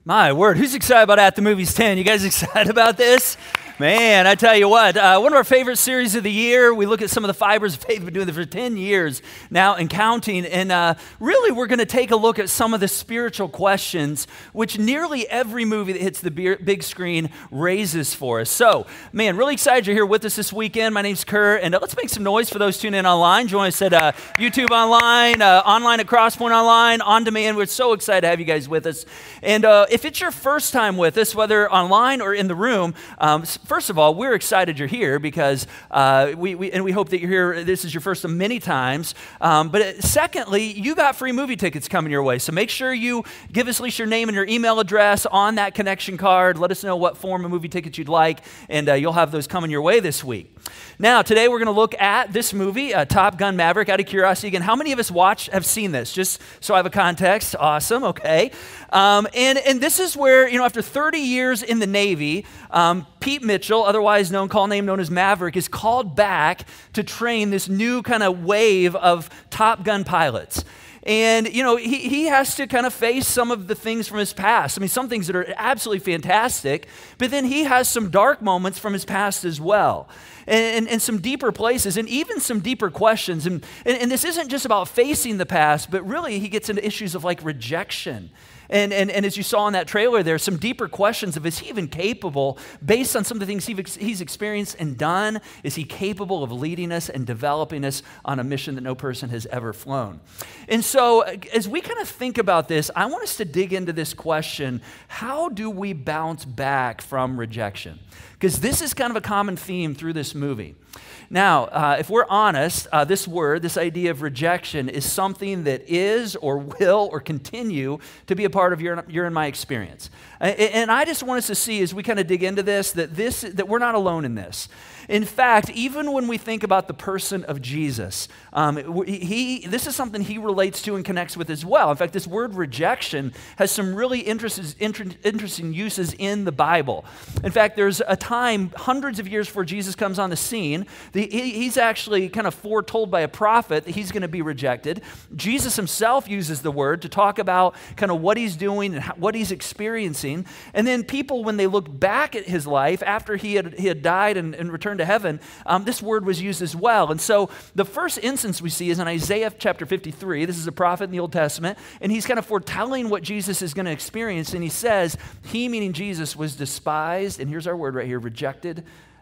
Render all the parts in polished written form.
My word, who's excited about At the Movies 10? You guys excited about this? Man, I tell you what, one of our favorite series of the year. We look at some of the fibers of faith. We've been doing this for 10 years now and counting. And really, we're going to take a look at some of the spiritual questions, which nearly every movie that hits the big screen raises for us. So, man, really excited you're here with us this weekend. My name's Kurt, and let's make some noise for those tuning in online. Join us at YouTube online, online at Crosspoint Online, on demand. We're so excited to have you guys with us. And if it's your first time with us, whether online or in the room, first of all, we're excited you're here because we hope that you're here. This is your first of many times. But secondly, you got free movie tickets coming your way. So make sure you give us at least your name and your email address on that connection card. Let us know what form of movie tickets you'd like, and you'll have those coming your way this week. Now, today we're going to look at this movie, Top Gun Maverick. Out of curiosity, again, how many of us have seen this? Just so I have a context. Awesome, okay. And this is where, after 30 years in the Navy, Pete Mitchell, otherwise call name known as Maverick, is called back to train this new kind of wave of Top Gun pilots. And, he has to kind of face some of the things from his past. I mean, some things that are absolutely fantastic, but then he has some dark moments from his past as well. And some deeper places, and even some deeper questions. And this isn't just about facing the past, but really he gets into issues of like rejection. And as you saw in that trailer, there's some deeper questions of, is he even capable, based on some of the things he's experienced and done, is he capable of leading us and developing us on a mission that no person has ever flown? And so as we kind of think about this, I want us to dig into this question: how do we bounce back from rejection? Because this is kind of a common theme through this movie. Now, if we're honest, this idea of rejection is something that is or will or continue to be a part of your and my experience. And I just want us to see, as we kind of dig into this, that we're not alone in this. In fact, even when we think about the person of Jesus, this is something he relates to and connects with as well. In fact, this word rejection has some really interesting uses in the Bible. In fact, there's a time, hundreds of years before Jesus comes on the scene, he's actually kind of foretold by a prophet that he's going to be rejected. Jesus himself uses the word to talk about kind of what he's doing and what he's experiencing. And then people, when they look back at his life after he had died and returned to heaven, this word was used as well. And so the first instance we see is in Isaiah chapter 53. This is a prophet in the Old Testament, and he's kind of foretelling what Jesus is going to experience. And he says, he, meaning Jesus, was despised, and here's our word right here, rejected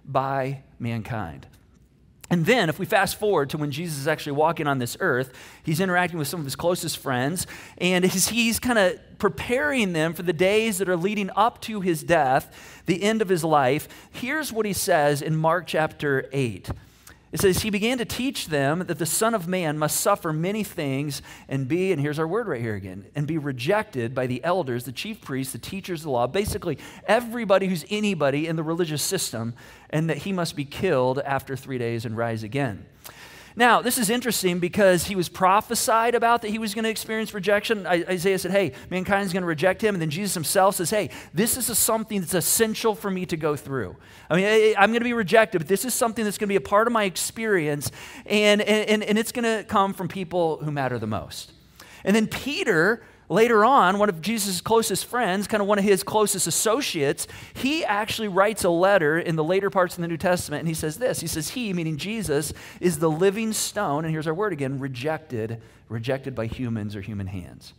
by mankind. And then, if we fast forward to when Jesus is actually walking on this earth, he's interacting with some of his closest friends, and he's kind of preparing them for the days that are leading up to his death, the end of his life. Here's what he says in Mark chapter 8. It says, he began to teach them that the Son of Man must suffer many things and here's our word right here again, and be rejected by the elders, the chief priests, the teachers of the law, basically everybody who's anybody in the religious system, and that he must be killed after 3 days and rise again. Now, this is interesting because he was prophesied about that he was going to experience rejection. Isaiah said, hey, mankind is going to reject him. And then Jesus himself says, hey, this is something that's essential for me to go through. I mean, I'm going to be rejected, but this is something that's going to be a part of my experience, and it's going to come from people who matter the most. And then Peter, later on, one of Jesus' closest friends, kind of one of his closest associates, he actually writes a letter in the later parts of the New Testament, and he says this. He says, he, meaning Jesus, is the living stone, and here's our word again, rejected by humans or human hands.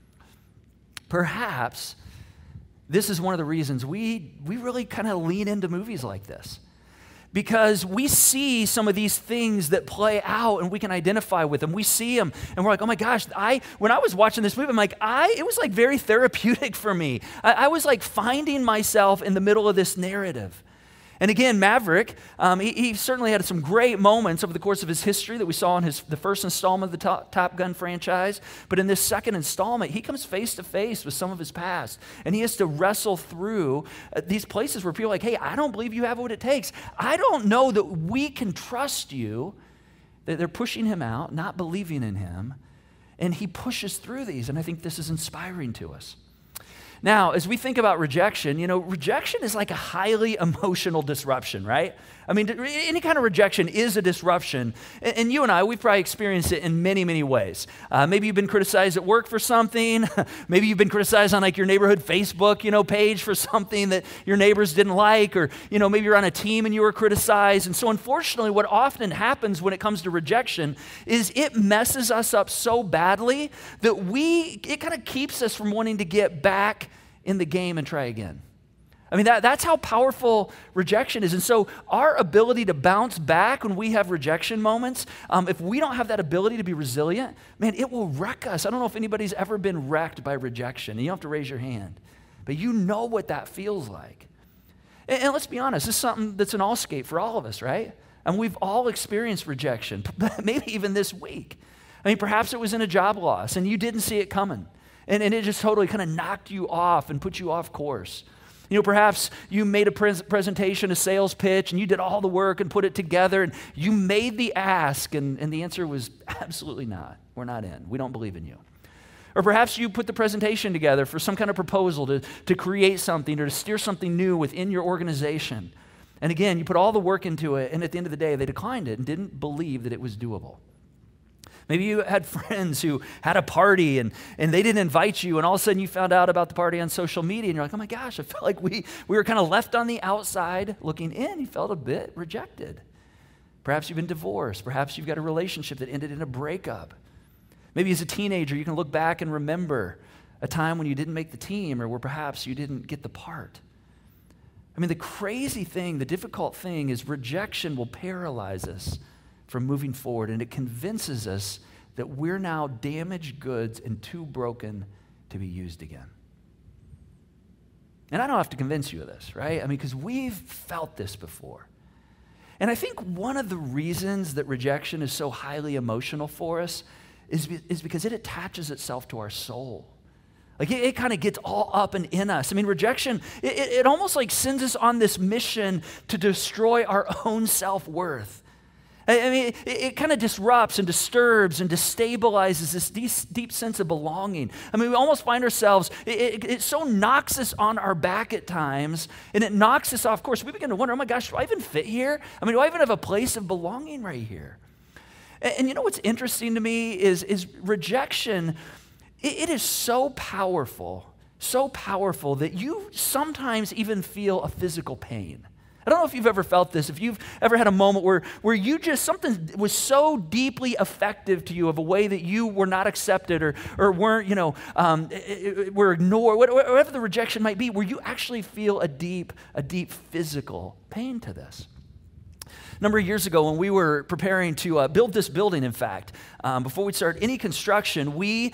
Perhaps this is one of the reasons we really kind of lean into movies like this. Because we see some of these things that play out and we can identify with them. We see them and we're like, oh my gosh, when I was watching this movie, I'm like, it was like very therapeutic for me. I was like finding myself in the middle of this narrative. And again, Maverick, he certainly had some great moments over the course of his history that we saw in the first installment of the Top Gun franchise. But in this second installment, he comes face to face with some of his past. And he has to wrestle through these places where people are like, hey, I don't believe you have what it takes. I don't know that we can trust you. That they're pushing him out, not believing in him. And he pushes through these. And I think this is inspiring to us. Now, as we think about rejection, rejection is like a highly emotional disruption, right? I mean, any kind of rejection is a disruption. And you and I, we've probably experienced it in many, many ways. Maybe you've been criticized at work for something. Maybe you've been criticized on like your neighborhood Facebook, page for something that your neighbors didn't like. Or, maybe you're on a team and you were criticized. And so unfortunately, what often happens when it comes to rejection is it messes us up so badly that it kind of keeps us from wanting to get back in the game and try again. I mean, that's how powerful rejection is. And so our ability to bounce back when we have rejection moments, if we don't have that ability to be resilient, man, it will wreck us. I don't know if anybody's ever been wrecked by rejection. And you don't have to raise your hand. But you know what that feels like. And let's be honest, this is something that's an all-scape for all of us, right? And we've all experienced rejection, maybe even this week. I mean, perhaps it was in a job loss and you didn't see it coming. And it just totally kind of knocked you off and put you off course. Perhaps you made a presentation, a sales pitch, and you did all the work and put it together, and you made the ask, and the answer was absolutely not. We're not in. We don't believe in you. Or perhaps you put the presentation together for some kind of proposal to create something or to steer something new within your organization. And again, you put all the work into it, and at the end of the day, they declined it and didn't believe that it was doable. Maybe you had friends who had a party and they didn't invite you, and all of a sudden you found out about the party on social media, and you're like, oh my gosh, I felt like we were kind of left on the outside looking in. You felt a bit rejected. Perhaps you've been divorced. Perhaps you've got a relationship that ended in a breakup. Maybe as a teenager, you can look back and remember a time when you didn't make the team or where perhaps you didn't get the part. I mean, the crazy thing, the difficult thing is rejection will paralyze us from moving forward, and it convinces us that we're now damaged goods and too broken to be used again. And I don't have to convince you of this, right? I mean, because we've felt this before. And I think one of the reasons that rejection is so highly emotional for us is because it attaches itself to our soul. Like it kind of gets all up and in us. I mean, rejection, it almost like sends us on this mission to destroy our own self-worth. I mean, it kind of disrupts and disturbs and destabilizes this deep sense of belonging. I mean, we almost find ourselves, it so knocks us on our back at times, and it knocks us off course. We begin to wonder, oh my gosh, do I even fit here? I mean, do I even have a place of belonging right here? And you know what's interesting to me is rejection, it is so powerful that you sometimes even feel a physical pain. I don't know if you've ever felt this, if you've ever had a moment where you just, something was so deeply effective to you of a way that you were not accepted or weren't, were ignored, whatever the rejection might be, where you actually feel a deep physical pain to this. A number of years ago when we were preparing to build this building, in fact, before we started any construction, we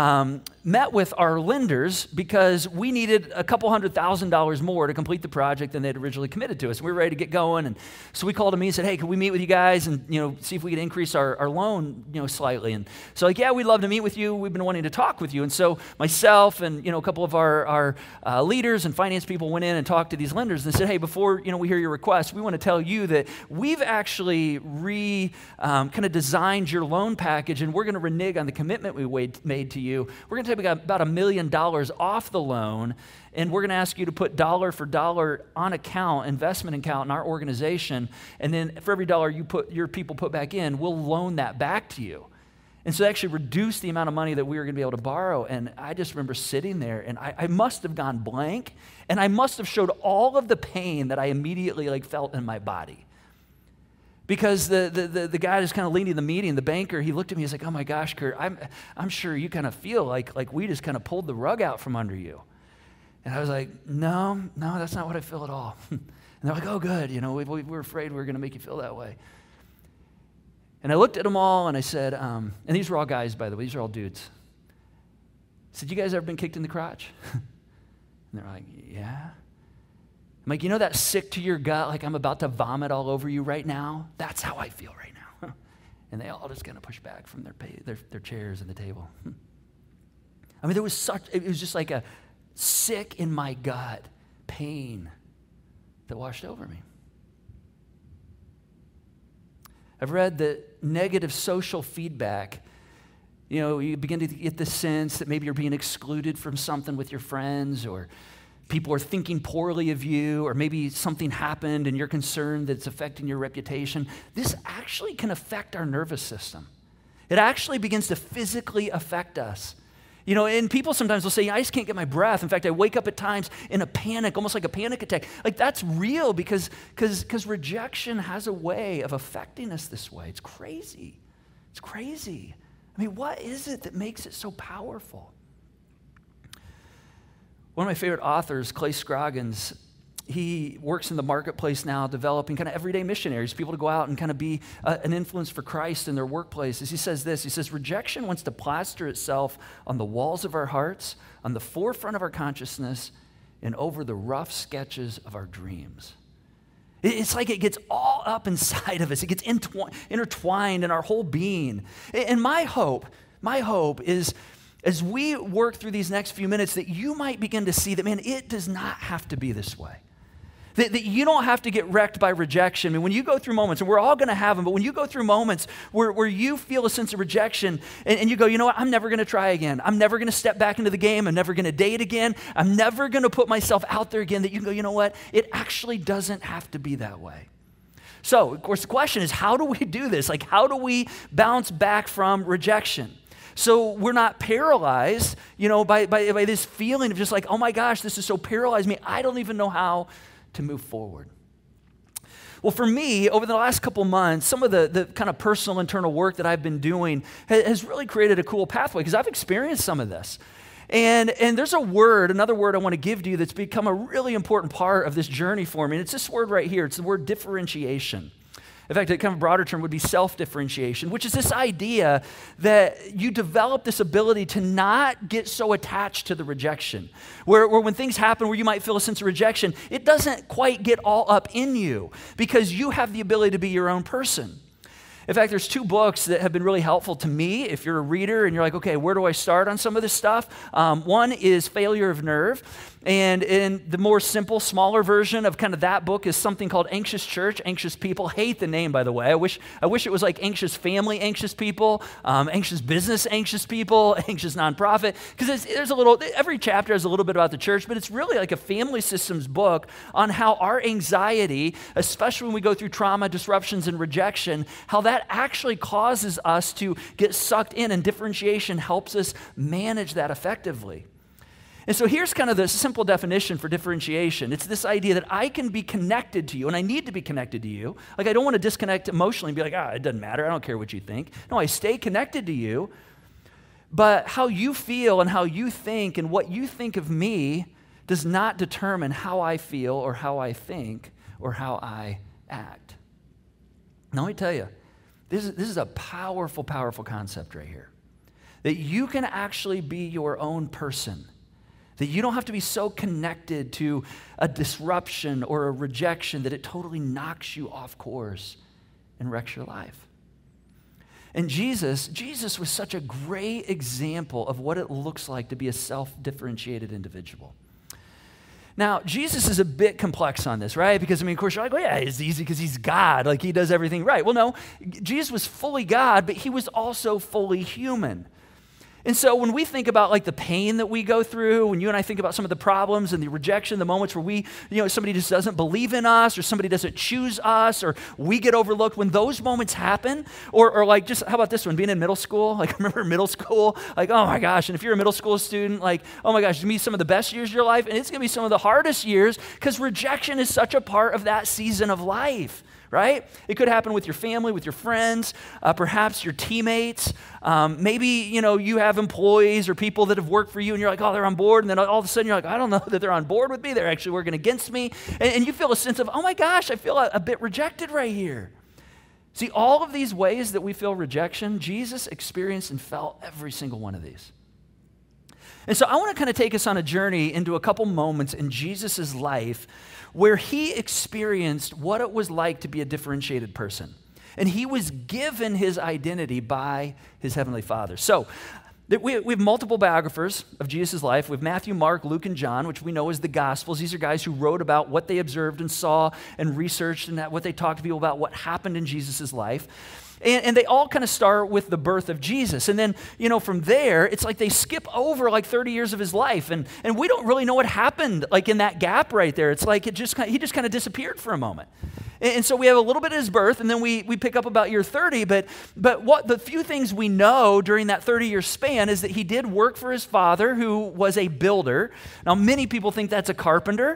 met with our lenders because we needed a couple $100,000 more to complete the project than they'd originally committed to us. We were ready to get going, and so we called them and said, hey, can we meet with you guys and see if we could increase our loan slightly? And so yeah, we'd love to meet with you. We've been wanting to talk with you. And so myself and a couple of our leaders and finance people went in and talked to these lenders and said, hey, before we hear your request, we want to tell you that we've actually kind of designed your loan package, and we're going to renege on the commitment we made to you. We're going to take about $1 million off the loan, and we're going to ask you to put dollar for dollar on investment account in our organization, and then for every dollar your people put back in, we'll loan that back to you. And so they actually reduced the amount of money that we were going to be able to borrow. And I just remember sitting there, and I must have gone blank, and I must have showed all of the pain that I immediately felt in my body. Because the guy just kind of leading the meeting, the banker, he looked at me, he's like, oh my gosh, Kurt, I'm sure you kind of feel like we just kind of pulled the rug out from under you. And I was like, no, that's not what I feel at all. And they're like, oh good, we were afraid we were going to make you feel that way. And I looked at them all and I said, and these were all guys, by the way, these are all dudes. I said, you guys ever been kicked in the crotch? And they're like, yeah. I'm like, that sick to your gut, like I'm about to vomit all over you right now? That's how I feel right now. And they all just kind of push back from their chairs and the table. I mean, it was just like a sick in my gut pain that washed over me. I've read that negative social feedback, you begin to get the sense that maybe you're being excluded from something with your friends, or people are thinking poorly of you, or maybe something happened and you're concerned that it's affecting your reputation, this actually can affect our nervous system. It actually begins to physically affect us. And people sometimes will say, I just can't get my breath. In fact, I wake up at times in a panic, almost like a panic attack. Like, that's real because rejection has a way of affecting us this way. It's crazy. It's crazy. I mean, what is it that makes it so powerful? One of my favorite authors, Clay Scroggins, he works in the marketplace now, developing kind of everyday missionaries, people to go out and kind of be an influence for Christ in their workplaces. He says this, he says, rejection wants to plaster itself on the walls of our hearts, on the forefront of our consciousness, and over the rough sketches of our dreams. It's like it gets all up inside of us. It gets intertwined in our whole being. And my hope is, as we work through these next few minutes, that you might begin to see that, man, it does not have to be this way. That you don't have to get wrecked by rejection. I mean, when you go through moments, and we're all going to have them, but when you go through moments where you feel a sense of rejection and you go, you know what, I'm never going to try again. I'm never going to step back into the game. I'm never going to date again. I'm never going to put myself out there again, that you can go, you know what, it actually doesn't have to be that way. So, of course, the question is, how do we do this? Like, how do we bounce back from rejection? So we're not paralyzed, by this feeling of just like, oh my gosh, this is so paralyzed me. I don't even know how to move forward. Well, for me, over the last couple months, some of the kind of personal internal work that I've been doing has really created a cool pathway, because I've experienced some of this. And there's another word I want to give to you that's become a really important part of this journey for me. And it's this word right here. It's the word differentiation. In fact, a kind of broader term would be self-differentiation, which is this idea that you develop this ability to not get so attached to the rejection, where when things happen where you might feel a sense of rejection, it doesn't quite get all up in you, because you have the ability to be your own person. In fact, there's 2 books that have been really helpful to me if you're a reader and you're like, okay, where do I start on some of this stuff? One is Failure of Nerve. And in the more simple, smaller version of kind of that book is something called Anxious Church, Anxious People. Hate the name, by the way. I wish it was like Anxious Family, Anxious People, Anxious Business, Anxious People, Anxious Nonprofit. Because every chapter has a little bit about the church, but it's really like a family systems book on how our anxiety, especially when we go through trauma, disruptions, and rejection, how that actually causes us to get sucked in, and differentiation helps us manage that effectively. And so here's kind of the simple definition for differentiation. It's this idea that I can be connected to you, and I need to be connected to you. Like, I don't want to disconnect emotionally and be like, it doesn't matter. I don't care what you think. No, I stay connected to you. But how you feel and how you think and what you think of me does not determine how I feel or how I think or how I act. Now, let me tell you, this is a powerful, powerful concept right here. That you can actually be your own person. That you don't have to be so connected to a disruption or a rejection that it totally knocks you off course and wrecks your life. And Jesus was such a great example of what it looks like to be a self-differentiated individual. Now, Jesus is a bit complex on this, right? Because, of course, you're like, well, yeah, it's easy because he's God. Like, he does everything right. Well, no, Jesus was fully God, but he was also fully human. And so when we think about like the pain that we go through, when you and I think about some of the problems and the rejection, the moments where somebody just doesn't believe in us, or somebody doesn't choose us, or we get overlooked, when those moments happen, or like just, how about this one, being in middle school? Like, I remember middle school, like, oh my gosh, and if you're a middle school student, like, oh my gosh, it's gonna be some of the best years of your life, and it's gonna be some of the hardest years, because rejection is such a part of that season of life. Right? It could happen with your family, with your friends, perhaps your teammates. Maybe, you have employees or people that have worked for you and you're like, oh, they're on board. And then all of a sudden you're like, I don't know that they're on board with me. They're actually working against me. And you feel a sense of, oh my gosh, I feel a bit rejected right here. See, all of these ways that we feel rejection, Jesus experienced and felt every single one of these. And so I want to kind of take us on a journey into a couple moments in Jesus' life where he experienced what it was like to be a differentiated person. And he was given his identity by his heavenly Father. So we have multiple biographers of Jesus' life. We have Matthew, Mark, Luke, and John, which we know as the Gospels. These are guys who wrote about what they observed and saw and researched, and what they talked to people about what happened in Jesus' life. And they all kind of start with the birth of Jesus. And then, from there, it's like they skip over like 30 years of his life. And we don't really know what happened like in that gap right there. It's like he just kind of disappeared for a moment. And so we have a little bit of his birth, and then we pick up about year 30. But what the few things we know during that 30-year span is that he did work for his father, who was a builder. Now, many people think that's a carpenter.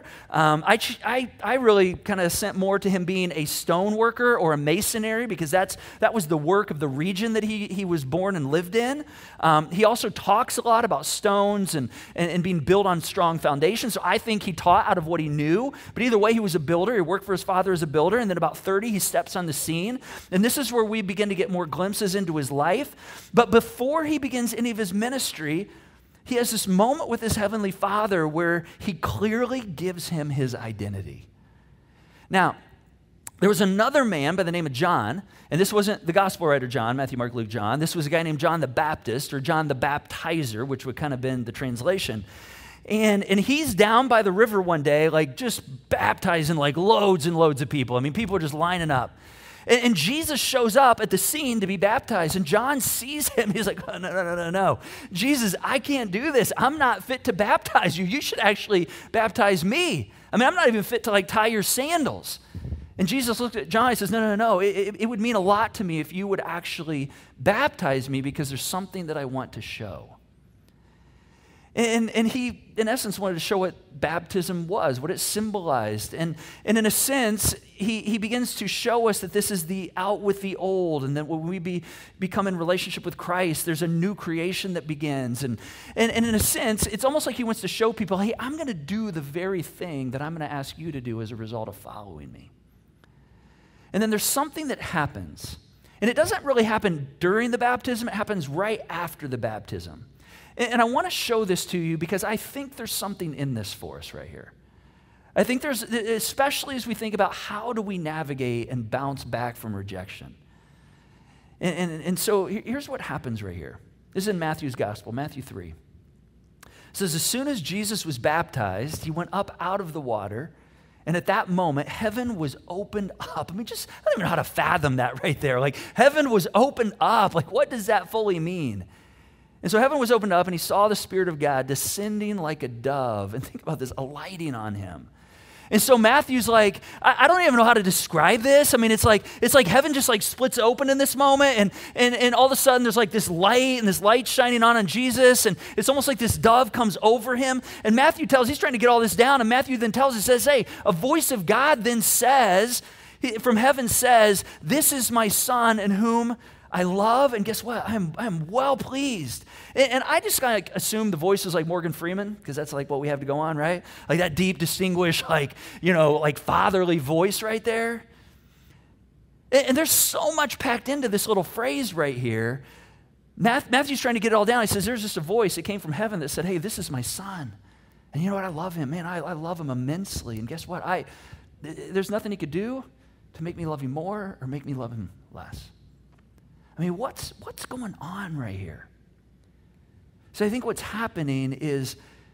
I really kind of sent more to him being a stone worker or a masonry, because that was the work of the region that he was born and lived in. He also talks a lot about stones and being built on strong foundations. So I think he taught out of what he knew. But either way, he was a builder. He worked for his father as a builder. And then about 30, he steps on the scene. And this is where we begin to get more glimpses into his life. But before he begins any of his ministry, he has this moment with his heavenly Father where he clearly gives him his identity. Now, there was another man by the name of John, and this wasn't the gospel writer John, Matthew, Mark, Luke, John. This was a guy named John the Baptist, or John the Baptizer, which would kind of been the translation. And he's down by the river one day, like just baptizing like loads and loads of people. I mean, people are just lining up. And Jesus shows up at the scene to be baptized, and John sees him. He's like, oh, no. Jesus, I can't do this. I'm not fit to baptize you. You should actually baptize me. I mean, I'm not even fit to like tie your sandals. And Jesus looked at John and says, no. It would mean a lot to me if you would actually baptize me, because there's something that I want to show. And he, in essence, wanted to show what baptism was, what it symbolized. And in a sense, he begins to show us that this is the out with the old, and that when we become in relationship with Christ, there's a new creation that begins. And in a sense, it's almost like he wants to show people, hey, I'm going to do the very thing that I'm going to ask you to do as a result of following me. And then there's something that happens. And it doesn't really happen during the baptism. It happens right after the baptism. And I want to show this to you because I think there's something in this for us right here. I think there's, especially as we think about how do we navigate and bounce back from rejection. And so here's what happens right here. This is in Matthew's gospel, Matthew 3. It says, as soon as Jesus was baptized, he went up out of the water. And at that moment, heaven was opened up. I mean, I don't even know how to fathom that right there. Like, heaven was opened up. Like, what does that fully mean? And so heaven was opened up, and he saw the Spirit of God descending like a dove. And think about this, alighting on him. And so Matthew's like, I don't even know how to describe this. I mean, it's like heaven just like splits open in this moment, and all of a sudden there's like this light, and this light shining on Jesus, and it's almost like this dove comes over him. And Matthew he's trying to get all this down, and Matthew then says, hey, a voice of God then says, from heaven says, this is my son in whom I love, and guess what? I'm well pleased. And I just kind of assume the voice is like Morgan Freeman, because that's like what we have to go on, right? Like that deep, distinguished, like fatherly voice right there. And there's so much packed into this little phrase right here. Matthew's trying to get it all down. He says, there's just a voice that came from heaven that said, hey, this is my son. And you know what? I love him. Man, I love him immensely. And guess what? There's nothing he could do to make me love him more or make me love him less. I mean, what's going on right here? So I think what's happening is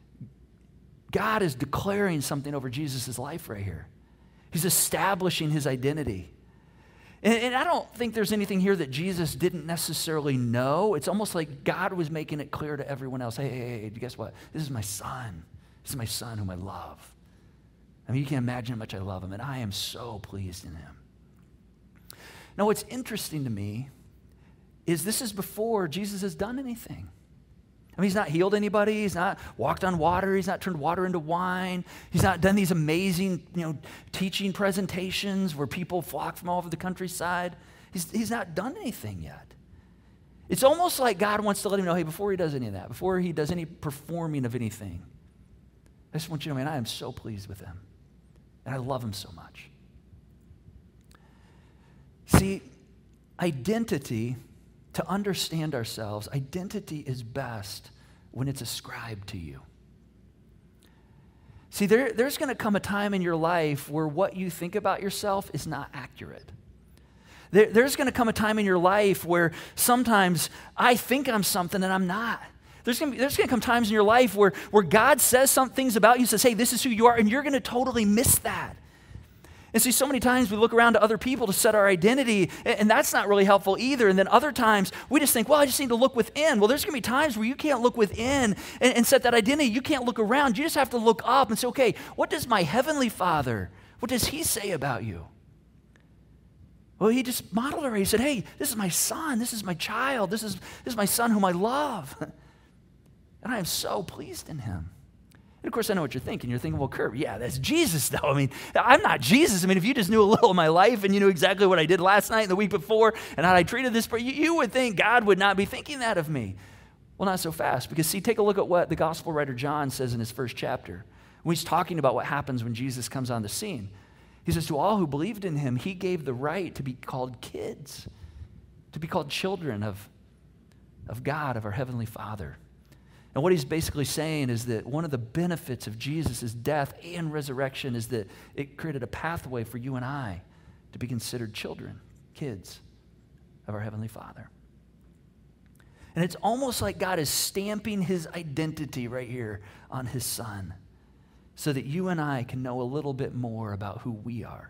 God is declaring something over Jesus' life right here. He's establishing his identity. And I don't think there's anything here that Jesus didn't necessarily know. It's almost like God was making it clear to everyone else, hey, guess what? This is my son. This is my son whom I love. I mean, you can't imagine how much I love him, and I am so pleased in him. Now, what's interesting to me is this is before Jesus has done anything. I mean, he's not healed anybody. He's not walked on water. He's not turned water into wine. He's not done these amazing, teaching presentations where people flock from all over the countryside. He's not done anything yet. It's almost like God wants to let him know, hey, before he does any of that, before he does any performing of anything, I just want you to know, man, I am so pleased with him. And I love him so much. See, identity, to understand ourselves, identity is best when it's ascribed to you. See, there's going to come a time in your life where what you think about yourself is not accurate. There's going to come a time in your life where sometimes I think I'm something and I'm not. There's going to come times in your life where God says some things about you, says, hey, this is who you are, and you're going to totally miss that. And see, so many times we look around to other people to set our identity, and that's not really helpful either. And then other times we just think, well, I just need to look within. Well, there's going to be times where you can't look within and set that identity. You can't look around. You just have to look up and say, okay, what does my heavenly Father, what does he say about you? Well, he just modeled her. He said, hey, this is my son. This is my child. This is my son whom I love. And I am so pleased in him. And of course, I know what you're thinking. You're thinking, well, Kurt, yeah, that's Jesus, though. I mean, I'm not Jesus. I mean, if you just knew a little of my life and you knew exactly what I did last night and the week before and how I treated this person, you would think God would not be thinking that of me. Well, not so fast. Because, see, take a look at what the gospel writer John says in his first chapter. When he's talking about what happens when Jesus comes on the scene. He says, to all who believed in him, he gave the right to be called kids, to be called children of God, of our Heavenly Father. And what he's basically saying is that one of the benefits of Jesus' death and resurrection is that it created a pathway for you and I to be considered children, kids of our Heavenly Father. And it's almost like God is stamping his identity right here on his Son so that you and I can know a little bit more about who we are.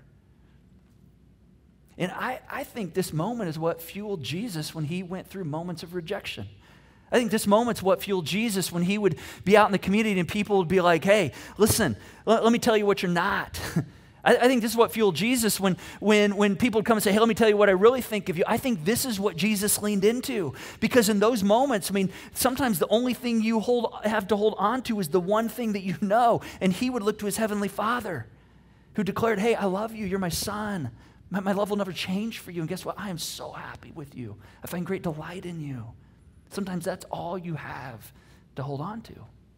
And I think this moment is what fueled Jesus when he went through moments of rejection. I think this moment's what fueled Jesus when he would be out in the community and people would be like, hey, listen, let me tell you what you're not. I think this is what fueled Jesus when people would come and say, hey, let me tell you what I really think of you. I think this is what Jesus leaned into. Because in those moments, I mean, sometimes the only thing you have to hold on to is the one thing that you know. And he would look to his Heavenly Father who declared, hey, I love you. You're my son. My love will never change for you. And guess what? I am so happy with you. I find great delight in you. Sometimes that's all you have to hold on to.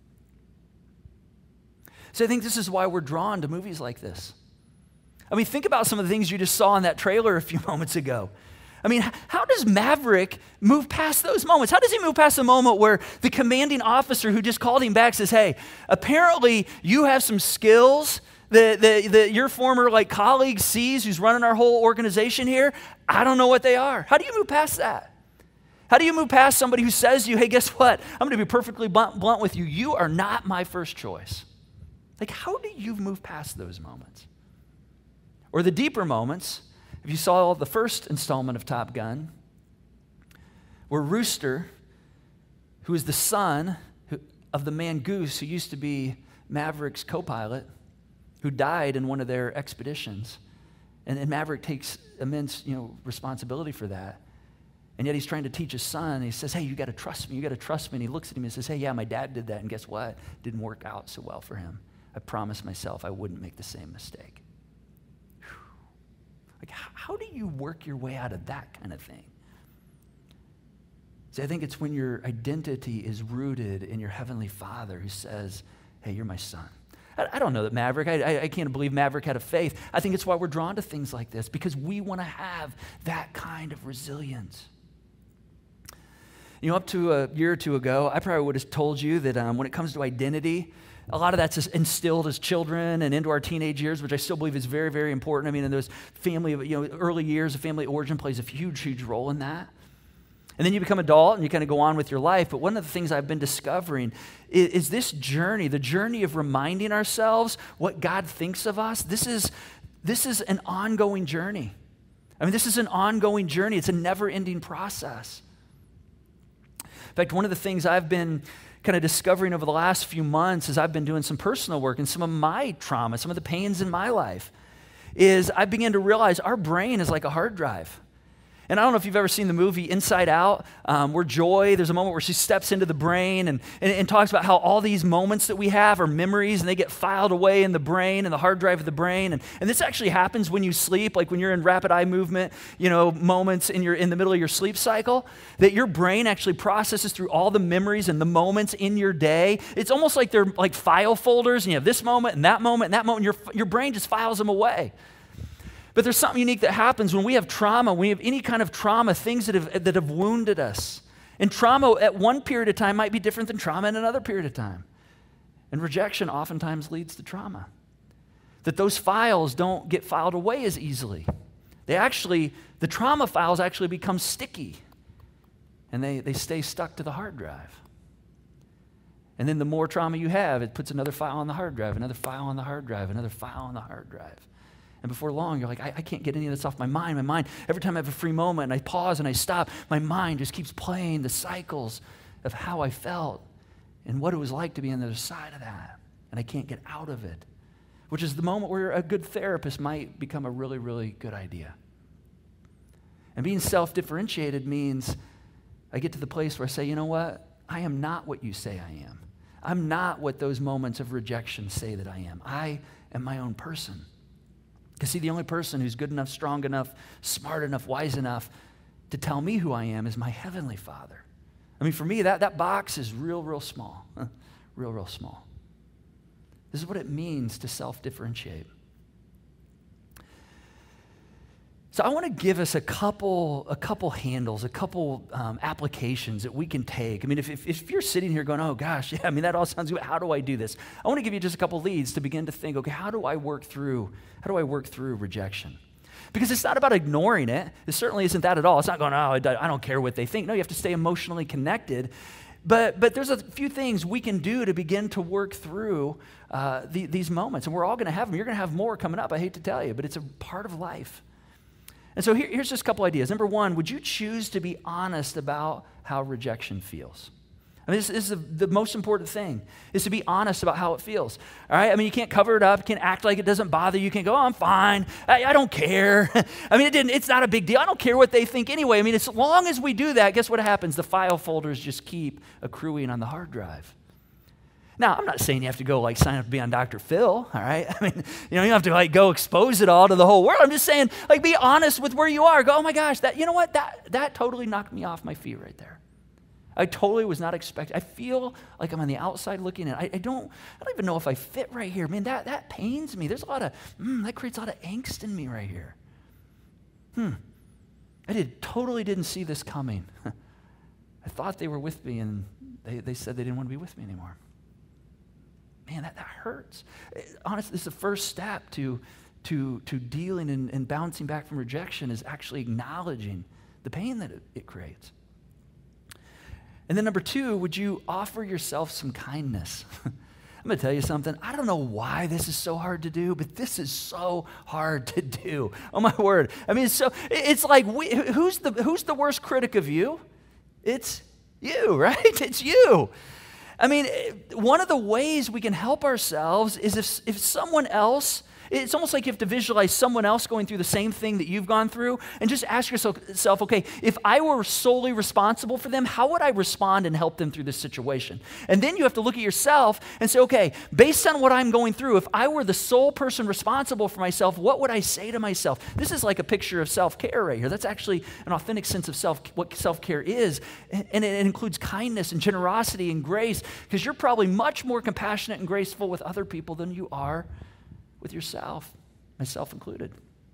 So I think this is why we're drawn to movies like this. I mean, think about some of the things you just saw in that trailer a few moments ago. I mean, how does Maverick move past those moments? How does he move past the moment where the commanding officer who just called him back says, hey, apparently you have some skills that your former colleague sees who's running our whole organization here? I don't know what they are. How do you move past that? How do you move past somebody who says to you, hey, guess what? I'm going to be perfectly blunt with you. You are not my first choice. How do you move past those moments? Or the deeper moments, if you saw the first installment of Top Gun, where Rooster, who is the son of the man Goose, who used to be Maverick's co-pilot, who died in one of their expeditions, and Maverick takes immense responsibility for that. And yet he's trying to teach his son. And he says, hey, you got to trust me. You got to trust me. And he looks at him and says, hey, yeah, my dad did that. And guess what? It didn't work out so well for him. I promised myself I wouldn't make the same mistake. How do you work your way out of that kind of thing? See, I think it's when your identity is rooted in your Heavenly Father who says, hey, you're my son. I don't know that Maverick, I can't believe Maverick had a faith. I think it's why we're drawn to things like this, because we want to have that kind of resilience. Up to a year or two ago, I probably would have told you that when it comes to identity, a lot of that's instilled as children and into our teenage years, which I still believe is very, very important. I mean, in those early years, a family origin plays a huge, huge role in that. And then you become adult and you kind of go on with your life. But one of the things I've been discovering is this journey, the journey of reminding ourselves what God thinks of us. This is an ongoing journey. I mean, this is an ongoing journey. It's a never-ending process. In fact, one of the things I've been kind of discovering over the last few months as I've been doing some personal work and some of my trauma, some of the pains in my life, is I began to realize our brain is like a hard drive. And I don't know if you've ever seen the movie Inside Out, where Joy, there's a moment where she steps into the brain and talks about how all these moments that we have are memories and they get filed away in the brain and the hard drive of the brain. And this actually happens when you sleep, like when you're in rapid eye movement, moments in the middle of your sleep cycle, that your brain actually processes through all the memories and the moments in your day. It's almost like they're like file folders, and you have this moment and that moment and that moment, and your brain just files them away. But there's something unique that happens when we have trauma, when we have any kind of trauma, things that have wounded us. And trauma at one period of time might be different than trauma in another period of time. And rejection oftentimes leads to trauma. That those files don't get filed away as easily. The trauma files actually become sticky. And they stay stuck to the hard drive. And then the more trauma you have, it puts another file on the hard drive, another file on the hard drive, another file on the hard drive. And before long, you're like, I can't get any of this off my mind. My mind, every time I have a free moment and I pause and I stop, my mind just keeps playing the cycles of how I felt and what it was like to be on the other side of that. And I can't get out of it, which is the moment where a good therapist might become a really, really good idea. And being self-differentiated means I get to the place where I say, you know what? I am not what you say I am. I'm not what those moments of rejection say that I am. I am my own person. Because see, the only person who's good enough, strong enough, smart enough, wise enough to tell me who I am is my Heavenly Father. I mean, for me, that box is real, real small. Real, real small. This is what it means to self-differentiate. So I want to give us a couple handles, a couple applications that we can take. I mean, if you're sitting here going, oh gosh, yeah, I mean, that all sounds good. How do I do this? I want to give you just a couple leads to begin to think, okay, how do I work through rejection? Because it's not about ignoring it. It certainly isn't that at all. It's not going, oh, I don't care what they think. No, you have to stay emotionally connected. But there's a few things we can do to begin to work through these moments. And we're all going to have them. You're going to have more coming up, I hate to tell you, but it's a part of life. And so here's just a couple ideas. Number one, would you choose to be honest about how rejection feels? I mean, this is the most important thing, is to be honest about how it feels. All right? I mean, you can't cover it up. You can't act like it doesn't bother you. You can't go, oh, I'm fine. I don't care. I mean, it's not a big deal. I don't care what they think anyway. I mean, as long as we do that, guess what happens? The file folders just keep accruing on the hard drive. Now, I'm not saying you have to go sign up to be on Dr. Phil, all right? I mean, you don't have to go expose it all to the whole world. I'm just saying, be honest with where you are. Go, oh my gosh, you know what? That totally knocked me off my feet right there. I totally was not expecting. I feel like I'm on the outside looking in. I don't even know if I fit right here. Man, that pains me. There's a lot of, that creates a lot of angst in me right here. I totally didn't see this coming. I thought they were with me, and they said they didn't want to be with me anymore. Man, that hurts. Honestly, it's the first step to dealing and bouncing back from rejection is actually acknowledging the pain that it creates. And then number two, would you offer yourself some kindness? I'm going to tell you something. I don't know why this is so hard to do, but this is so hard to do. Oh my word. I mean, it's like, who's the worst critic of you? It's you, right? It's you. I mean, one of the ways we can help ourselves is if someone else, it's almost like you have to visualize someone else going through the same thing that you've gone through and just ask yourself, okay, if I were solely responsible for them, how would I respond and help them through this situation? And then you have to look at yourself and say, okay, based on what I'm going through, if I were the sole person responsible for myself, what would I say to myself? This is like a picture of self-care right here. That's actually an authentic sense of what self-care is. And it includes kindness and generosity and grace, because you're probably much more compassionate and graceful with other people than you are with yourself, myself included.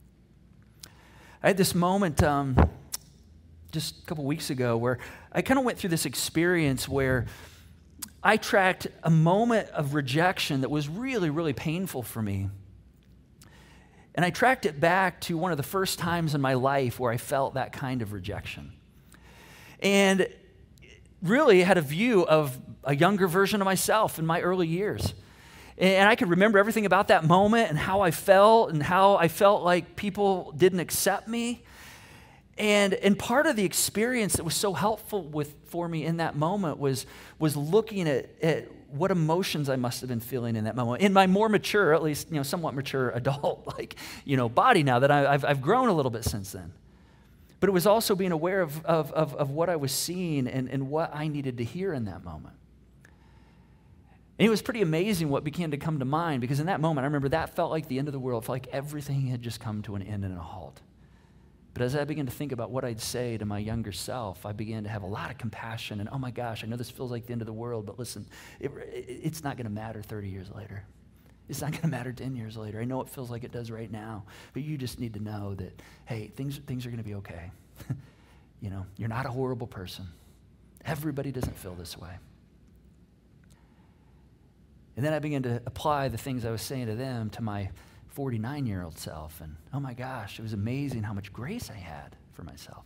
I had this moment just a couple weeks ago where I kind of went through this experience where I tracked a moment of rejection that was really, really painful for me. And I tracked it back to one of the first times in my life where I felt that kind of rejection. And really had a view of a younger version of myself in my early years. And I could remember everything about that moment and how I felt like people didn't accept me. And part of the experience that was so helpful for me in that moment was looking at what emotions I must have been feeling in that moment. In my more mature, at least somewhat mature adult body now that I've grown a little bit since then. But it was also being aware of what I was seeing and what I needed to hear in that moment. And it was pretty amazing what began to come to mind, because in that moment, I remember that felt like the end of the world. It felt like everything had just come to an end and a halt. But as I began to think about what I'd say to my younger self, I began to have a lot of compassion. And oh my gosh, I know this feels like the end of the world, but listen, it's not going to matter 30 years later. It's not going to matter 10 years later. I know it feels like it does right now, but you just need to know that, hey, things are going to be okay. You're not a horrible person. Everybody doesn't feel this way. And then I began to apply the things I was saying to them to my 49-year-old self. And oh my gosh, it was amazing how much grace I had for myself.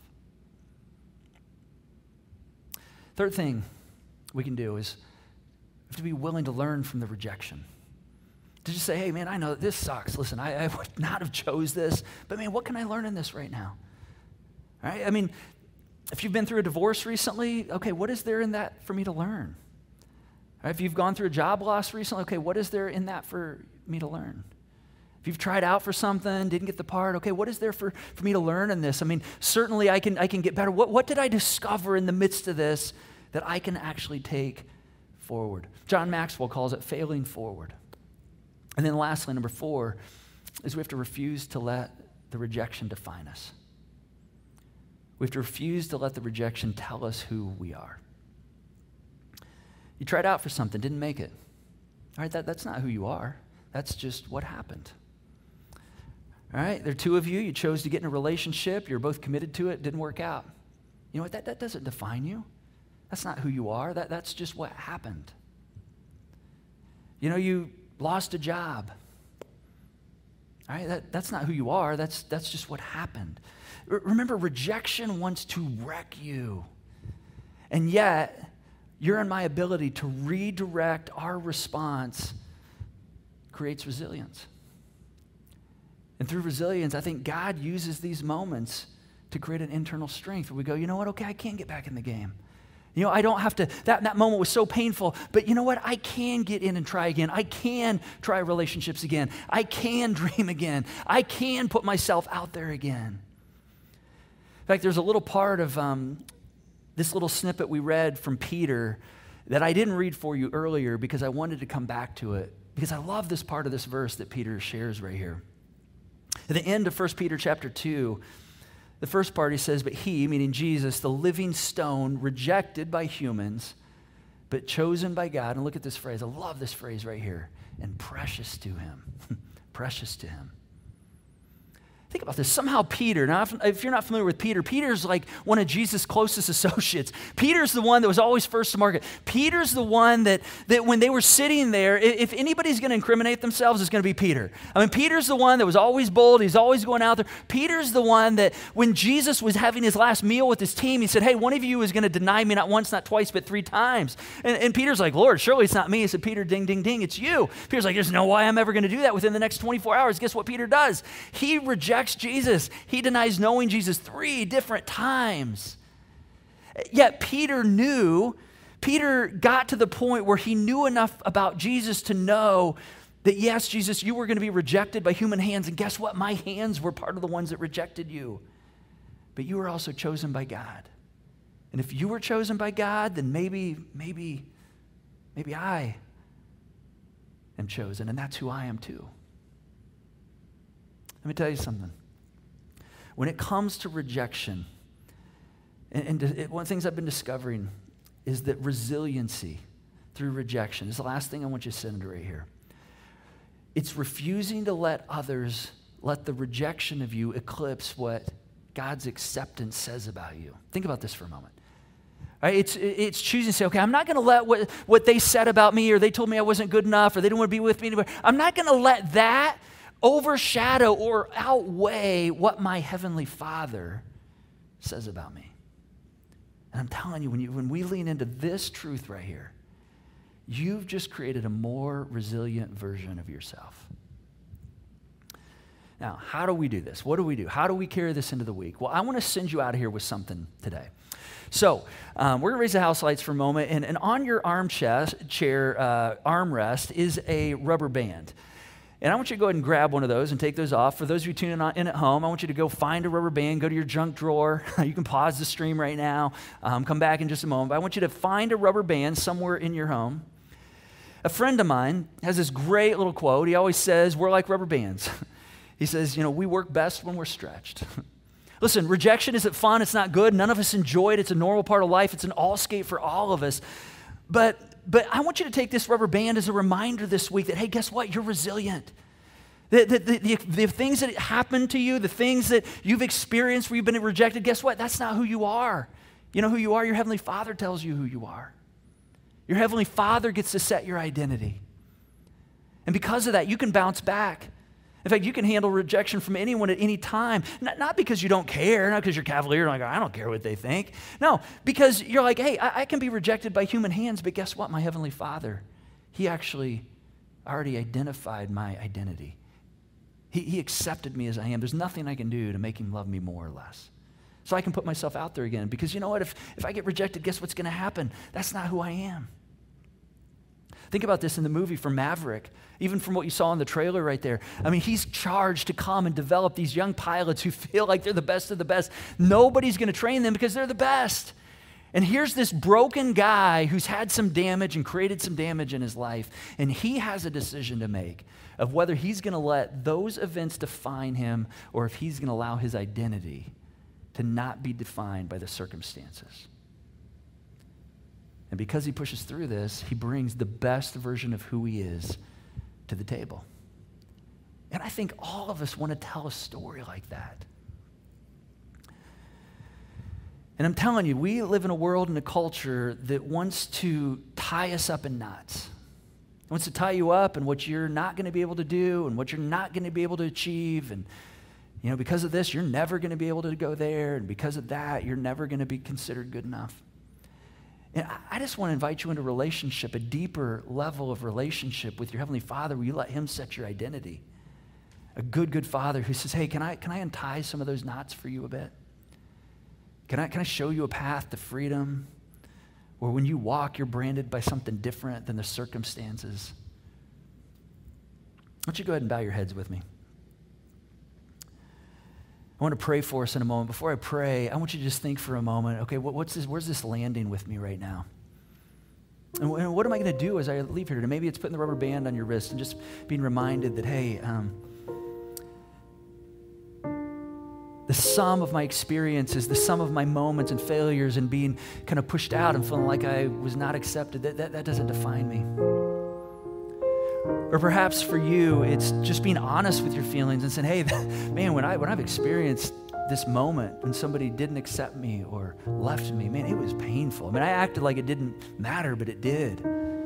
Third thing we can do is we have to be willing to learn from the rejection. To just say, hey, man, I know this sucks. Listen, I would not have chose this, but man, what can I learn in this right now? All right? I mean, if you've been through a divorce recently, okay, what is there in that for me to learn? All right, if you've gone through a job loss recently, okay, what is there in that for me to learn? If you've tried out for something, didn't get the part, okay, what is there for me to learn in this? I mean, certainly I can get better. What did I discover in the midst of this that I can actually take forward? John Maxwell calls it failing forward. And then lastly, number 4, is we have to refuse to let the rejection define us. We have to refuse to let the rejection tell us who we are. You tried out for something, didn't make it. All right, that's not who you are. That's just what happened. All right, there are 2 of you. You chose to get in a relationship. You're both committed to it. Didn't work out. You know what? That doesn't define you. That's not who you are. That's just what happened. You know, you lost a job. All right, that's not who you are. That's just what happened. Remember, rejection wants to wreck you. And yet, your and my ability to redirect our response creates resilience. And through resilience, I think God uses these moments to create an internal strength where we go, you know what, okay, I can get back in the game. You know, I don't have to, that moment was so painful, but you know what? I can get in and try again. I can try relationships again. I can dream again. I can put myself out there again. In fact, there's a little part of this little snippet we read from Peter that I didn't read for you earlier because I wanted to come back to it, because I love this part of this verse that Peter shares right here. At the end of 1 Peter chapter 2, the first part he says, but he, meaning Jesus, the living stone, rejected by humans, but chosen by God. And look at this phrase. I love this phrase right here. And precious to him. Precious to him. Think about this. Somehow Peter, now if you're not familiar with Peter, Peter's like one of Jesus' closest associates. Peter's the one that was always first to market. Peter's the one that when they were sitting there, if anybody's going to incriminate themselves, it's going to be Peter. I mean, Peter's the one that was always bold. He's always going out there. Peter's the one that when Jesus was having his last meal with his team, he said, hey, one of you is going to deny me not once, not twice, but 3 times. And Peter's like, Lord, surely it's not me. He said, Peter, ding, ding, ding, it's you. Peter's like, there's no way I'm ever going to do that within the next 24 hours. Guess what Peter does? He rejects Jesus. He denies knowing Jesus 3 different times. Yet Peter got to the point where he knew enough about Jesus to know that, yes, Jesus, you were going to be rejected by human hands. And guess what? My hands were part of the ones that rejected you. But you were also chosen by God. And if you were chosen by God, then maybe I am chosen. And that's who I am too. Let me tell you something. When it comes to rejection, and one of the things I've been discovering is that resiliency through rejection is the last thing I want you to send right here. It's refusing to let the rejection of you eclipse what God's acceptance says about you. Think about this for a moment. Right? It's choosing to say, okay, I'm not going to let what they said about me, or they told me I wasn't good enough, or they didn't want to be with me anymore. I'm not going to let that overshadow or outweigh what my Heavenly Father says about me. And I'm telling you, when we lean into this truth right here, you've just created a more resilient version of yourself. Now, how do we do this? What do we do? How do we carry this into the week? Well, I want to send you out of here with something today. So we're going to raise the house lights for a moment, and on your armrest is a rubber band. And I want you to go ahead and grab one of those and take those off. For those of you tuning in at home, I want you to go find a rubber band, go to your junk drawer. You can pause the stream right now, come back in just a moment. But I want you to find a rubber band somewhere in your home. A friend of mine has this great little quote. He always says, we're like rubber bands. He says, we work best when we're stretched. Listen, rejection isn't fun. It's not good. None of us enjoy it. It's a normal part of life. It's an all skate for all of us. But I want you to take this rubber band as a reminder this week that, hey, guess what? You're resilient. The things that happen to you, the things that you've experienced where you've been rejected, guess what? That's not who you are. You know who you are? Your Heavenly Father tells you who you are. Your Heavenly Father gets to set your identity. And because of that, you can bounce back. In fact, you can handle rejection from anyone at any time. Not because you don't care, not because you're cavalier, like, I don't care what they think. No, because you're like, hey, I can be rejected by human hands, but guess what? My Heavenly Father, He actually already identified my identity. He accepted me as I am. There's nothing I can do to make him love me more or less. So I can put myself out there again, because you know what? If I get rejected, guess what's going to happen? That's not who I am. Think about this in the movie for Maverick, even from what you saw in the trailer right there. I mean, he's charged to come and develop these young pilots who feel like they're the best of the best. Nobody's going to train them because they're the best. And here's this broken guy who's had some damage and created some damage in his life, and he has a decision to make of whether he's going to let those events define him or if he's going to allow his identity to not be defined by the circumstances. And because he pushes through this, he brings the best version of who he is to the table. And I think all of us want to tell a story like that. And I'm telling you, we live in a world and a culture that wants to tie us up in knots. It wants to tie you up in what you're not going to be able to do and what you're not going to be able to achieve. And, you know, because of this, you're never going to be able to go there. And because of that, you're never going to be considered good enough. And I just want to invite you into a relationship, a deeper level of relationship with your Heavenly Father where you let Him set your identity. A good Father who says, hey, can I untie some of those knots for you a bit? Can I show you a path to freedom where when you walk, you're branded by something different than the circumstances? Why don't you go ahead and bow your heads with me? I want to pray for us in a moment. Before I pray, I want you to just think for a moment, okay, what's this? Where's this landing with me right now? And what am I going to do as I leave here today? Maybe it's putting the rubber band on your wrist and just being reminded that, hey, the sum of my experiences, the sum of my moments and failures and being kind of pushed out and feeling like I was not accepted, that doesn't define me. Or perhaps for you, it's just being honest with your feelings and saying, hey, man, when I've experienced this moment when somebody didn't accept me or left me, man, it was painful. I mean, I acted like it didn't matter, but it did.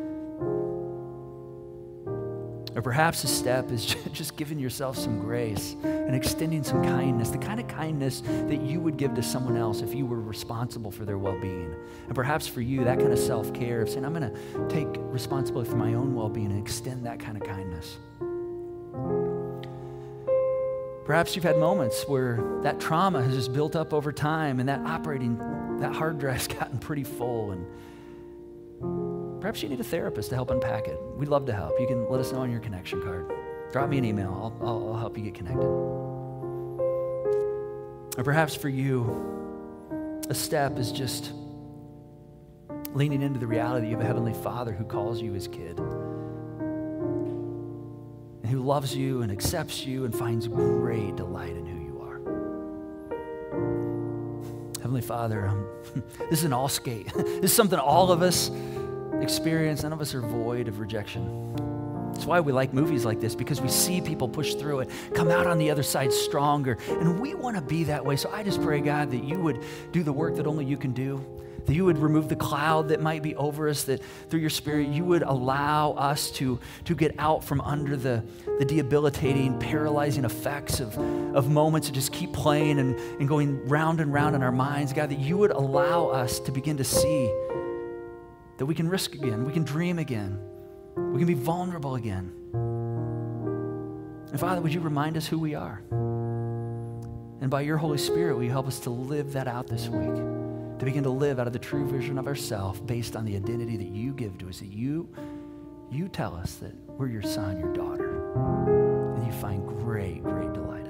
Or perhaps a step is just giving yourself some grace and extending some kindness, the kind of kindness that you would give to someone else if you were responsible for their well-being. And perhaps for you, that kind of self-care of saying, I'm going to take responsibility for my own well-being and extend that kind of kindness. Perhaps you've had moments where that trauma has just built up over time and that hard drive's gotten pretty full, and perhaps you need a therapist to help unpack it. We'd love to help. You can let us know on your connection card. Drop me an email. I'll help you get connected. Or perhaps for you, a step is just leaning into the reality that you have a Heavenly Father who calls you his kid and who loves you and accepts you and finds great delight in who you are. Heavenly Father, this is an all skate. This is something all of us experience. None of us are void of rejection. That's why we like movies like this, because we see people push through it, come out on the other side stronger, and we want to be that way. So I just pray, God, that you would do the work that only you can do, that you would remove the cloud that might be over us, that through your Spirit you would allow us to get out from under the debilitating, paralyzing effects of moments that just keep playing and going round and round in our minds. God, that you would allow us to begin to see that we can risk again, we can dream again, we can be vulnerable again. And Father, would you remind us who we are? And by your Holy Spirit, will you help us to live that out this week, to begin to live out of the true vision of ourselves based on the identity that you give to us, that you tell us that we're your son, your daughter, and you find great, great delight